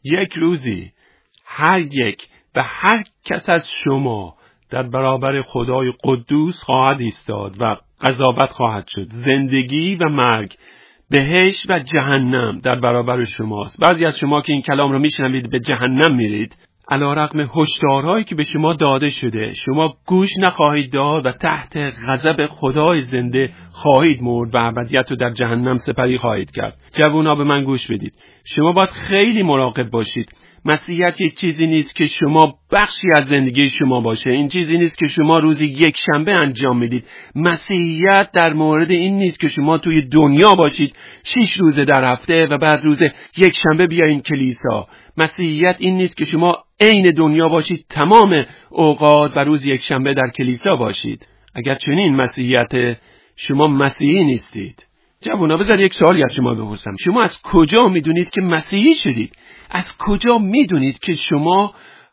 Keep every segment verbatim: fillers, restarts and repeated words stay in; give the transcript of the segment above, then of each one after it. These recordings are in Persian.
یک روزی هر یک و هر کس از شما در برابر خدای قدوس خواهد ایستاد و قضاوت خواهد شد. زندگی و مرگ، بهشت و جهنم در برابر شماست. بعضی از شما که این کلام رو میشنوید به جهنم میرید، علیرغم هشدارهایی که به شما داده شده شما گوش نخواهید داد و تحت غضب خدای زنده خواهید مرد و ابدیت رو در جهنم سپری خواهید کرد. جوونا به من گوش بدید. شما باید خیلی مراقب باشید. مسیحیت یک چیزی نیست که شما بخشی از زندگی شما باشه. این چیزی نیست که شما روزی یک شنبه انجام میدید. مسیحیت در مورد این نیست که شما توی دنیا باشید شش روزه در هفته و بعد روز یک شنبه بیاین کلیسا. مسیحیت این نیست که شما عین دنیا باشید تمام اوقات و روز یک شنبه در کلیسا باشید. اگر چنین مسیحیت، شما مسیحی نیستید. جوونا بذار یک سوالی از شما بپرسم. شما از کجا میدونید که مسیحی شدید؟ از کجا میدونید که شما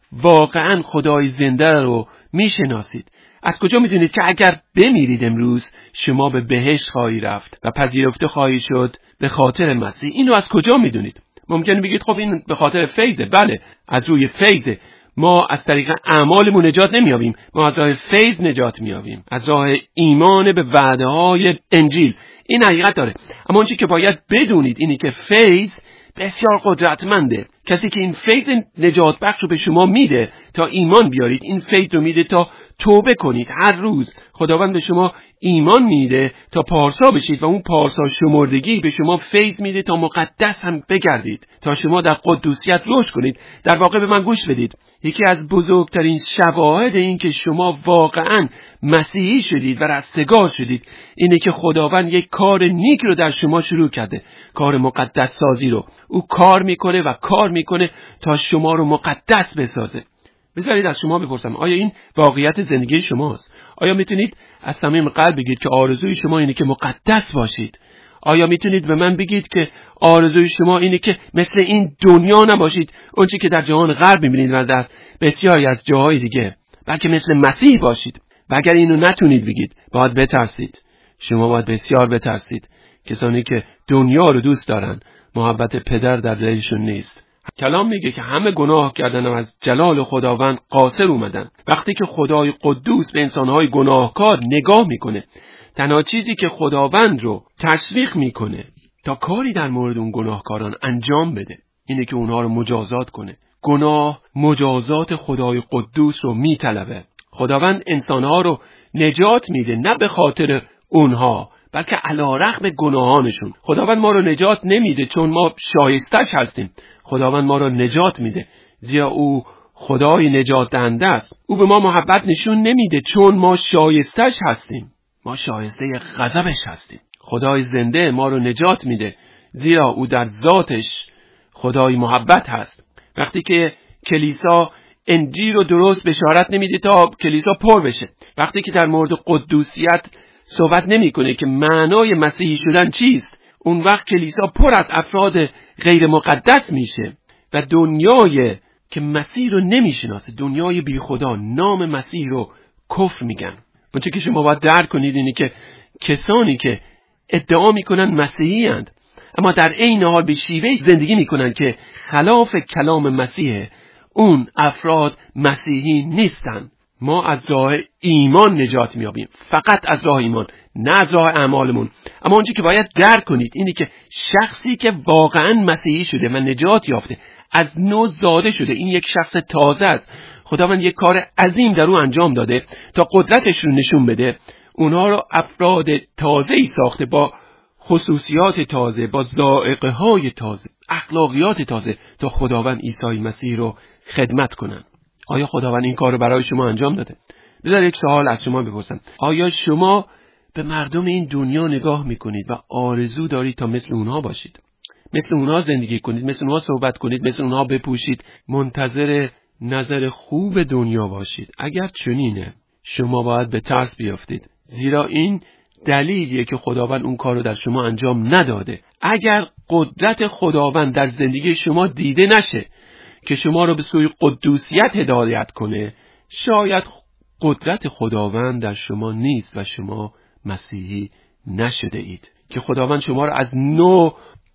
واقعا خدای زنده رو میشناسید؟ از کجا میدونید که اگر بمیرید امروز شما به بهشت خواهی رفت و پذیرفته خواهی شد به خاطر مسیح؟ اینو از کجا میدونید؟ ممکنه بگید خب این به خاطر فیضه. بله، از روی فیضه. ما از طریق اعمالمون نجات نمیابیم، ما از راه فیض نجات میابیم، از راه ایمان به وعده های انجیل. این حقیقت داره. اما اون چیزی که باید بدونید اینی که فیض بسیار قدرتمنده. کسی که این فیض نجات بخش رو به شما میده تا ایمان بیارید، این فیض رو میده تا توبه کنید. هر روز خداوند به شما ایمان میده تا پارسا بشید و اون پارسا شمردگی به شما فیض میده تا مقدس هم بگردید، تا شما در قدوسیت رشد کنید. در واقع به من گوش بدید. یکی از بزرگترین شواهد این که شما واقعا مسیحی شدید و رستگار شدید اینه که خداوند یک کار نیک رو در شما شروع کرده، کار مقدس سازی رو. او کار میکنه و کار میکنه تا شما رو مقدس بسازه. بذارید از شما بپرسم، آیا این واقعیت زندگی شماست؟ آیا میتونید از صمیم قلب بگید که آرزوی شما اینه که مقدس باشید؟ آیا میتونید به من بگید که آرزوی شما اینه که مثل این دنیا نباشید، اون چیزی که در جهان غرب میبینید و در بسیاری از جاهای دیگه، بلکه مثل مسیح باشید؟ و اگر اینو نتونید بگید، باید بترسید. شما باید بسیار بترسید. کسانی که دنیا رو دوست دارن، محبت پدر در دلشون نیست. کلام میگه که همه گناه کردن و از جلال خداوند قاصر اومدن. وقتی که خدای قدوس به انسانهای گناهکار نگاه میکنه، تنها چیزی که خداوند رو تشویق میکنه تا کاری در مورد اون گناهکاران انجام بده اینه که اونها رو مجازات کنه. گناه مجازات خدای قدوس رو میطلبه. خداوند انسانها رو نجات میده نه به خاطر اونها، بلکه علیرغم گناهانشون. خداوند ما رو نجات نمیده چون ما شایستش هستیم. خداوند ما رو نجات میده زیرا او خدای نجات دهنده است. او به ما محبت نشون نمیده چون ما شایستش هستیم. ما شایسته غضبش هستیم. خدای زنده ما رو نجات میده زیرا او در ذاتش خدای محبت هست. وقتی که کلیسا انجیل رو درست بشارت نمیده تا کلیسا پر بشه، وقتی که در مورد قدوسیت صحبت نمیکنه که معنای مسیحی شدن چیست، اون وقت کلیسا پر از افراد غیر مقدس میشه و دنیای که مسیح رو نمیشناسه، دنیای بی خدا، نام مسیح رو کفر میگن. اونچه که شما باید درک کنید اینه که کسانی که ادعا میکنن مسیحی اند اما در عین حال به شیوه زندگی میکنن که خلاف کلام مسیحه، اون افراد مسیحی نیستن. ما از راه ایمان نجات میابیم، فقط از راه ایمان، نه از راه اعمالمون. اما اونچه که باید درک کنید اینه که شخصی که واقعا مسیحی شده و نجات یافته، از نو زاده شده، این یک شخص تازه است. خداوند یک کار عظیم در او انجام داده تا قدرتش رو نشون بده. اونها رو افراد تازه‌ای ساخته با خصوصیات تازه، با ذائقه های تازه، اخلاقیات تازه تا خداوند عیسی مسیح رو خدمت کنن. آیا خداوند این کار رو برای شما انجام داده؟ بذار یک سوال از شما بپرسم. آیا شما به مردم این دنیا نگاه میکنید و آرزو دارید تا مثل اونها باشید؟ مثل اونها زندگی کنید، مثل اونها صحبت کنید، مثل اونها بپوشید، منتظر نظر خوب دنیا باشید؟ اگر چنینه، شما باید به ترس بیافتید، زیرا این دلیلیه که خداوند اون کار رو در شما انجام نداده. اگر قدرت خداوند در زندگی شما دیده نشه که شما رو به سوی قدوسیت هدایت کنه، شاید قدرت خداوند در شما نیست و شما مسیحی نشده اید که خداوند شما رو از نو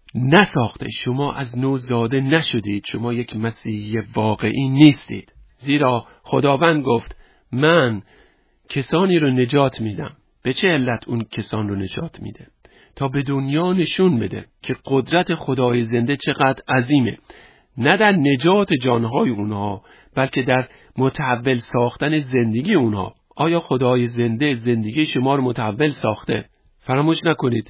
نساخته، شما از نو زاده نشدید، شما یک مسیحی واقعی نیستید. زیرا خداوند گفت من کسانی رو نجات میدم. به چه علت اون کسان رو نجات میده؟ تا به دنیا نشون بده که قدرت خدای زنده چقدر عظیمه، نه در نجات جانهای اونها بلکه در متحول ساختن زندگی اونها. آیا خدای زنده زندگی شما رو متحول ساخته؟ فراموش نکنید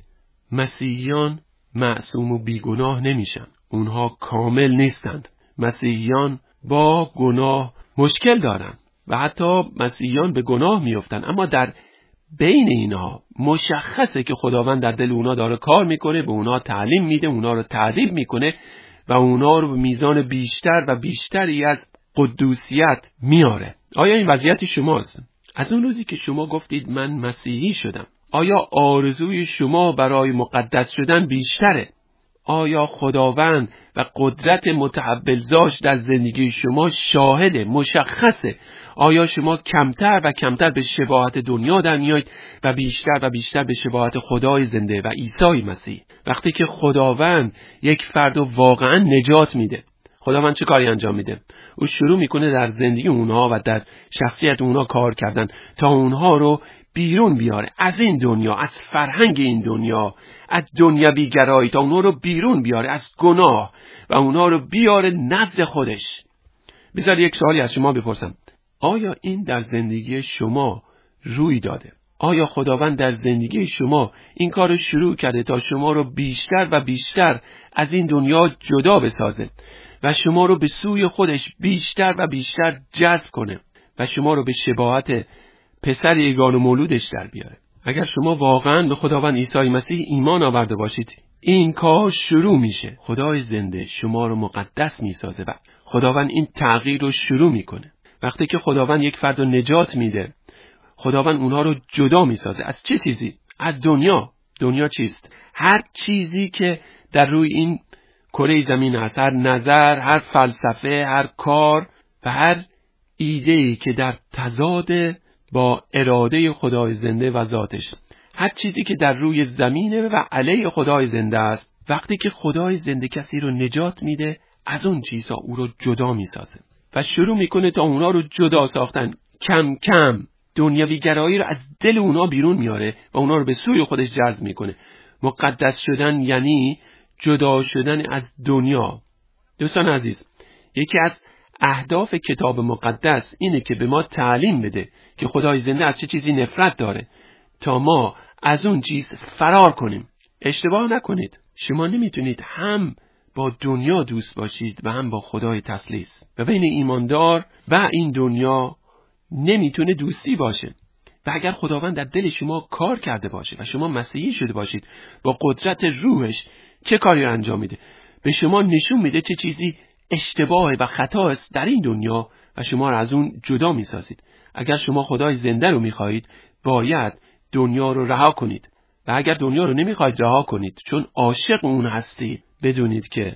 مسیحیان معصوم و بیگناه نمیشن، اونها کامل نیستند. مسیحیان با گناه مشکل دارن و حتی مسیحیان به گناه میافتن، اما در بین اینها مشخصه که خداوند در دل اونا داره کار میکنه، به اونا تعلیم میده، اونا رو تعریف میکنه و اونا رو به میزان بیشتر و بیشتری از قدوسیت میاره. آیا این وضعیت شماست؟ از اون روزی که شما گفتید من مسیحی شدم، آیا آرزوی شما برای مقدس شدن بیشتره؟ آیا خداوند و قدرت متحولزاش در زندگی شما شاهده، مشخصه؟ آیا شما کمتر و کمتر به شباهت دنیا در میایید و بیشتر و بیشتر به شباهت خدای زنده و عیسی مسیح؟ وقتی که خداوند یک فرد رو واقعا نجات میده، خداوند چه کاری انجام میده؟ او شروع میکنه در زندگی اونها و در شخصیت اونها کار کردن تا اونها رو بیرون بیاره از این دنیا، از فرهنگ این دنیا، از دنیوی گرایی، تا اونها رو بیرون بیاره از گناه و اونها رو بیاره نزد خودش. بذار یک سوالی از شما بپرسم، آیا این در زندگی شما روی داده؟ آیا خداوند در زندگی شما این کار رو شروع کرده تا شما رو بیشتر و بیشتر از این دنیا جدا بسازه و شما رو به سوی خودش بیشتر و بیشتر جذب کنه و شما رو به شباهت پسر یگانه مولودش در بیاره؟ اگر شما واقعا به خداوند عیسی مسیح ایمان آورده باشید، این کار شروع میشه. خدای زنده شما رو مقدس میسازه و خداوند این تغییر رو شروع میکنه. وقتی که خداوند یک فرد رو نجات میده، خداوند اونها رو جدا میسازه. از چه چیزی؟ از دنیا. دنیا چیست؟ هر چیزی که در روی این کره زمین هست، هر نظر، هر فلسفه، هر کار و هر ایده‌ای که در تضاد با اراده خدای زنده و ذاتش، هر چیزی که در روی زمینه و علیه خدای زنده است، وقتی که خدای زنده کسی رو نجات میده، از اون چیزها او رو جدا میسازه و شروع میکنه تا اونا رو جدا ساختن. کم کم دنیوی گرایی رو از دل اونا بیرون میاره و اونا رو به سوی خودش جذب میکنه. مقدس شدن یعنی جدا شدن از دنیا. دوستان عزیز، یکی از اهداف کتاب مقدس اینه که به ما تعلیم بده که خدای زنده از چه چیزی نفرت داره تا ما از اون چیز فرار کنیم. اشتباه نکنید، شما نمیتونید هم با دنیا دوست باشید و هم با خدای تثلیث، و بین ایماندار و این دنیا نمیتونه دوستی باشه. و اگر خداوند در دل شما کار کرده باشه و شما مسیحی شده باشید، با قدرت روحش چه کاری رو انجام میده؟ به شما نشون میده چه چیزی اشتباه و خطا است در این دنیا و شما رو از اون جدا میسازید. اگر شما خدای زنده رو میخواهید، باید دنیا رو رها کنید، و اگر دنیا رو نمیخواهید رها کنید چون عاشق اون هستید، بدونید که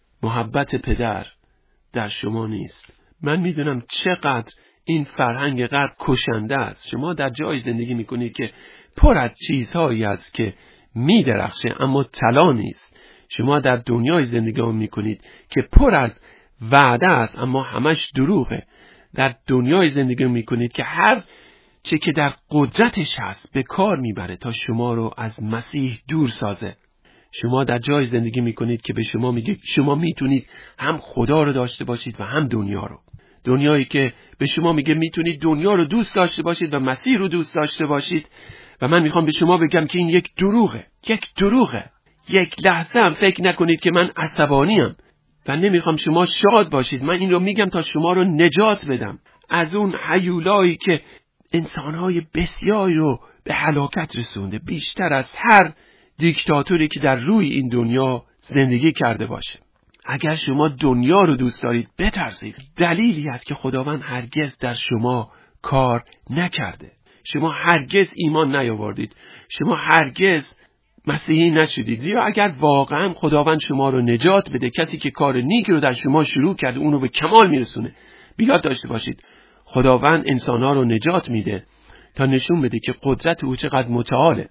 محبت پدر در شما نیست. من میدونم چقدر این فرهنگ غرب کشنده است. شما در جای زندگی میکنید که پر از چیزهایی است که میدرخشه اما طلا نیست. شما در دنیای زندگی میکنید که پر از وعده است اما همش دروغه. در دنیای زندگی میکنید که هر چه که در قدرتش هست به کار میبره تا شما رو از مسیح دور سازه. شما در جای زندگی میکنید که به شما میگه شما میتونید هم خدا رو داشته باشید و هم دنیا رو. دنیایی که به شما میگه میتونید دنیا رو دوست داشته باشید و مسیح رو دوست داشته باشید. و من میخوام به شما بگم که این یک دروغه، یک دروغه. یک لحظه هم فکر نکنید که من عصبانیم و نمیخوام شما شاد باشید. من این رو میگم تا شما رو نجات بدم از اون هیولایی که انسانهای بسیاری رو به هلاکت رسونده، بیشتر از هر دیکتاتوری که در روی این دنیا زندگی کرده باشه. اگر شما دنیا رو دوست دارید، بترسید. دلیلی هست که خداوند هرگز در شما کار نکرده. شما هرگز ایمان نیاوردید، شما هرگز مسیحی نشدید. زیرا اگر واقعا خداوند شما رو نجات بده، کسی که کار نیکی رو در شما شروع کرده اون رو به کمال میرسونه. بیاد داشته باشید خداوند انسانها رو نجات میده تا نشون بده که قدرت او چقدر متعاله.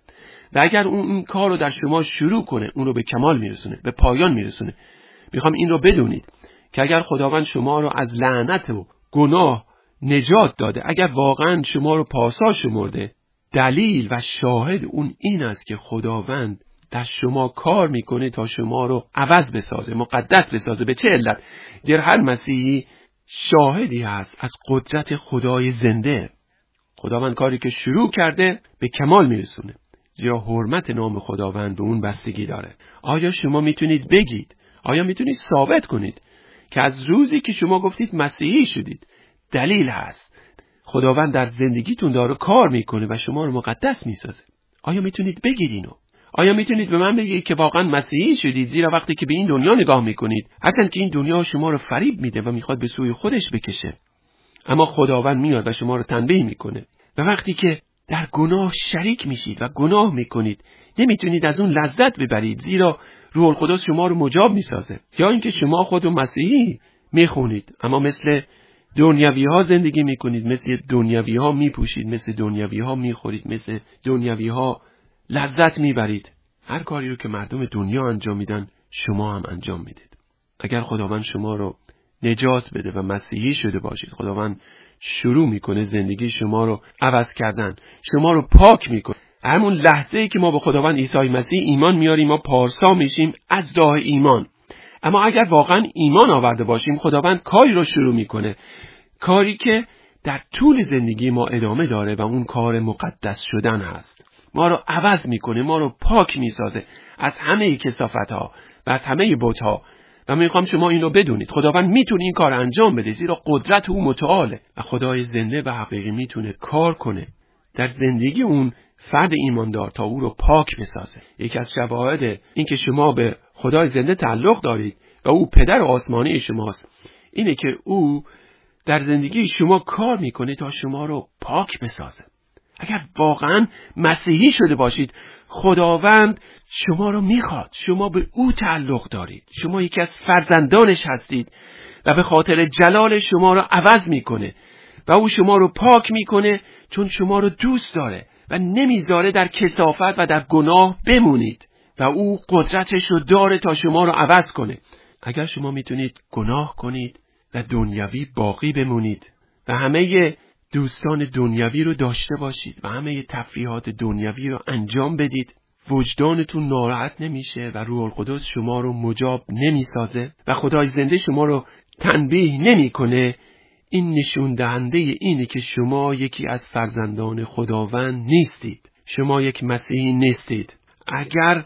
و اگر اون این کار رو در شما شروع کنه، اون رو به کمال میرسونه، به پایان میرسونه. میخوام این رو بدونید که اگر خداوند شما رو از لعنت و گناه نجات داده، اگر واقعا شما رو پاسا شمرده، دلیل و شاهد اون این است که خداوند در شما کار میکنه تا شما رو عوض بسازه، مقدس بسازه. به چه علت؟ در هر مسیحی شاهدی هست از قدرت خدای زنده. خداوند کاری که شروع کرده به کمال میرسونه، زیرا حرمت نام خداوند به اون بستگی داره. آیا شما میتونید بگید، آیا میتونید ثابت کنید که از روزی که شما گفتید مسیحی شدید دلیل هست خداوند در زندگیتون داره کار میکنه و شما رو مقدس میسازه؟ آیا میتونید بگید اینو؟ آیا میتونید به من بگید که واقعا مسیحی شدید؟ زیرا وقتی که به این دنیا نگاه میکنید، هرچند که این دنیا شما رو فریب میده و میخواد به سوی خودش بکشه، اما خداوند میاد و شما رو تنبیه میکنه. و وقتی که در گناه شریک میشید و گناه میکنید، نمیتونید از اون لذت ببرید، زیرا روح القدس شما رو مجاب میسازه. یا اینکه شما خود رو مسیحی میخونید اما مثل دنیوی ها زندگی میکنید، مثل دنیوی ها میپوشید، مثل دنیوی ها میخورید، مثل دنیوی ها لذت میبرید. هر کاری رو که مردم دنیا انجام میدن شما هم انجام میدید. اگر خداوند شما رو نجات بده و مسیحی شده باشید، خداوند شروع میکنه زندگی شما رو عوض کردن، شما رو پاک میکنه. همون لحظه‌ای که ما به خداوند عیسی مسیح ایمان میاریم، ما پارسا میشیم از راه ایمان. اما اگر واقعا ایمان آورده باشیم، خداوند کاری رو شروع میکنه، کاری که در طول زندگی ما ادامه داره و اون کار مقدس شدن هست. ما رو عوض میکنه، ما رو پاک میسازه از همه کثافت‌ها و از همه بت‌ها. و میخوام شما این رو بدونید، خداوند میتونه این کار انجام بده، زیرا قدرت او متعاله و خدای زنده و حقیقی میتونه کار کنه در زندگی اون فرد ایماندار تا او رو پاک بسازه. یکی از شواهد این که شما به خدای زنده تعلق دارید و او پدر آسمانی شماست، اینه که او در زندگی شما کار میکنه تا شما رو پاک بسازه. اگر واقعا مسیحی شده باشید، خداوند شما رو میخواد، شما به او تعلق دارید، شما یکی از فرزندانش هستید و به خاطر جلال شما رو عوض میکنه و او شما رو پاک میکنه، چون شما رو دوست داره و نمیذاره در کثافت و در گناه بمونید و او قدرتش رو داره تا شما رو عوض کنه. اگر شما میتونید گناه کنید و دنیوی باقی بمونید و همه دوستان دنیوی رو داشته باشید و همه تفریحات دنیوی رو انجام بدید، وجدانتون ناراحت نمیشه و روح القدس شما رو مجاب نمیسازه و خدای زنده شما رو تنبیه نمیکنه، این نشون دهنده اینه که شما یکی از فرزندان خداوند نیستید، شما یک مسیحی نیستید. اگر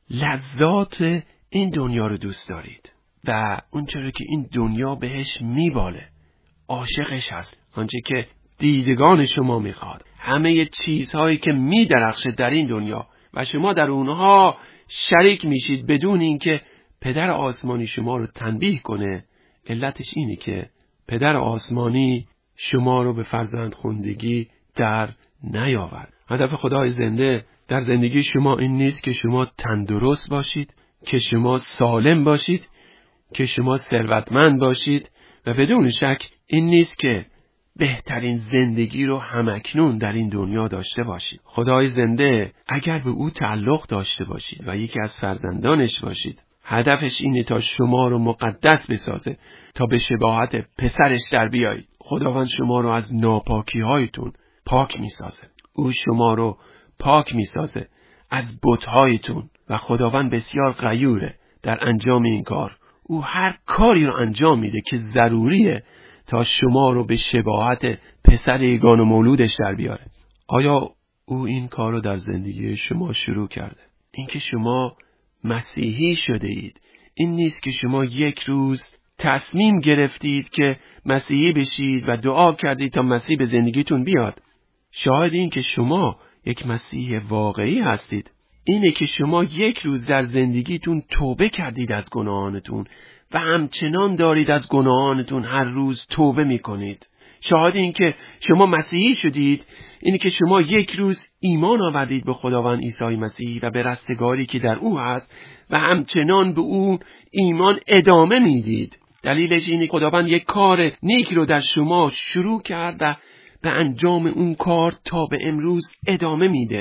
لذات این دنیا رو دوست دارید و اون چرا که این دنیا بهش میباله، عاشقش هست، آنچه که دیدگان شما میخواد، همه چیزهایی که میدرخشه در این دنیا و شما در اونها شریک میشید بدون اینکه پدر آسمانی شما رو تنبیه کنه، علتش اینه که پدر آسمانی شما رو به فرزند خوندگی در نیاورد. هدف خدای زنده در زندگی شما این نیست که شما تندرست باشید، که شما سالم باشید، که شما ثروتمند باشید و بدون شک این نیست که بهترین زندگی رو همکنون در این دنیا داشته باشید. خدای زنده اگر به او تعلق داشته باشید و یکی از فرزندانش باشید، هدفش اینه تا شما رو مقدس بسازه، تا به شباهت پسرش در بیایید. خداوند شما رو از ناپاکی هایتون پاک میسازه، او شما رو پاک میسازه از بت‌هایتون و خداوند بسیار غیوره در انجام این کار. او هر کاری رو انجام میده که ضروریه تا شما رو به شباهت پسر یگان و مولودش در بیاره. آیا او این کار رو در زندگی شما شروع کرده؟ اینکه شما مسیحی شده اید این نیست که شما یک روز تصمیم گرفتید که مسیحی بشید و دعا کردید تا مسیح به زندگیتون بیاد. شاهد این که شما یک مسیح واقعی هستید اینه که شما یک روز در زندگیتون توبه کردید از گناهانتون و همچنان دارید از گناهانتون هر روز توبه میکنید. شاهد این که شما مسیحی شدید اینه که شما یک روز ایمان آوردید به خداوند عیسی مسیح و به رستگاری که در او هست و همچنان به اون ایمان ادامه میدید. دلیلش اینه که خداوند یک کار نیک رو در شما شروع کرد و به انجام اون کار تا به امروز ادامه میده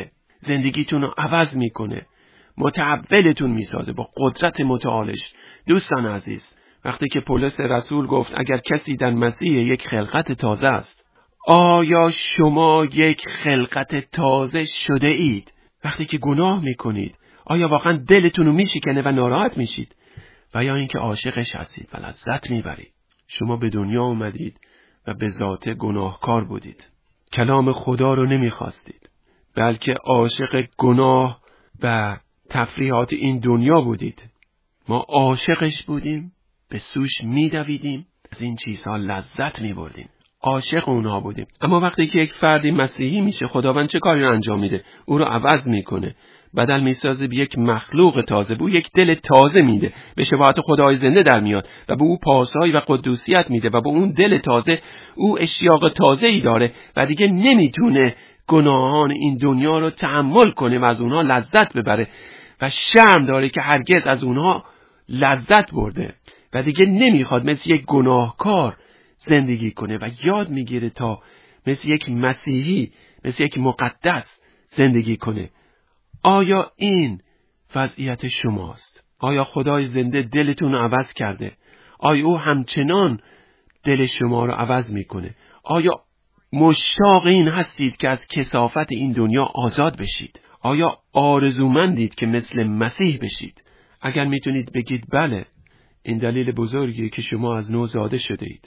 زندگیتون رو عوض میکنه، متحولتون میسازه با قدرت متعالش. دوستان عزیز، وقتی که پولس رسول گفت اگر کسی در مسیح یک خلقت تازه است، آیا شما یک خلقت تازه شده اید؟ وقتی که گناه میکنید آیا واقعا دلتون رو میشکنه و ناراحت میشید و یا اینکه عاشقش هستید و لذت میبرید؟ شما به دنیا اومدید و به ذات گناهکار بودید، کلام خدا رو نمیخواستید، بلکه عاشق گناه و تفریحات این دنیا بودید. ما عاشقش بودیم، به سوش میدویدیم، از این چیزها لذت میبردیم، عاشق اونها بودیم. اما وقتی که یک فردی مسیحی میشه، خداوند چه کاری رو انجام میده؟ او رو عوض میکنه، بدل میسازه به یک مخلوق تازه، به او یک دل تازه میده، به شباهت خدای زنده در میاد و به او پاسایی و قدوسیت میده و به اون دل تازه او اشتیاق تازه‌ای داره و دیگه نمیتونه گناهان این دنیا رو تحمل کنه و از اونها لذت ببره و شرم داره که هرگز از اونها لذت برده و دیگه نمیخواد مثل یک گناهکار زندگی کنه و یاد میگیره تا مثل یک مسیحی، مثل یک مقدس زندگی کنه. آیا این وضعیت شماست؟ آیا خدای زنده دلتون رو عوض کرده؟ آیا او همچنان دل شما رو عوض میکنه؟ آیا مشتاق این هستید که از کثافت این دنیا آزاد بشید؟ آیا آرزومندید که مثل مسیح بشید؟ اگر میتونید بگید بله، این دلیل بزرگیه که شما از نو زاده شده اید.